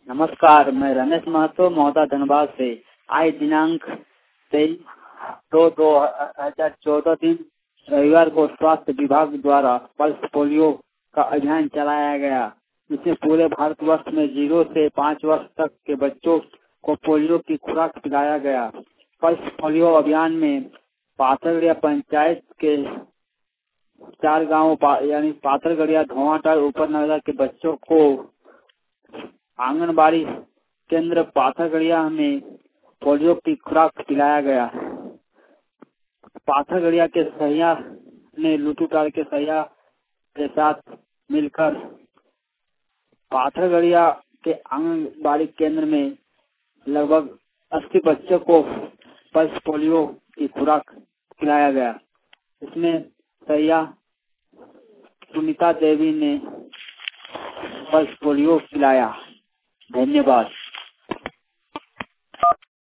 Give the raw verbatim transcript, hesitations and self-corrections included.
नमस्कार, मैं रमेश महतो महोदा धनबाद से। आज दिनांक तेईस दो दो हजार चौदह दिन रविवार को स्वास्थ्य विभाग द्वारा पल्स पोलियो का अभियान चलाया गया, जिसमें पूरे भारतवर्ष में जीरो से पाँच वर्ष तक के बच्चों को पोलियो की खुराक पिलाया गया। पल्स पोलियो अभियान में पाथरगढ़िया पंचायत के चार गांवों पा, यानी पाथरगढ़िया, धोवाटार, ऊपरनगर के बच्चों को आंगनबाड़ी केंद्र पाथरगढ़िया में पोलियो की खुराक पिलाया गया। पाथरगढ़िया के सहिया ने लुटूटार के सहिया के साथ मिलकर पाथरगढ़िया के आंगनबाड़ी केंद्र में लगभग अस्सी बच्चों को पल्स पोलियो की खुराक पिलाया गया। इसमें सहिया सुनीता देवी ने पल्स पोलियो पिलाया। धन्यवाद।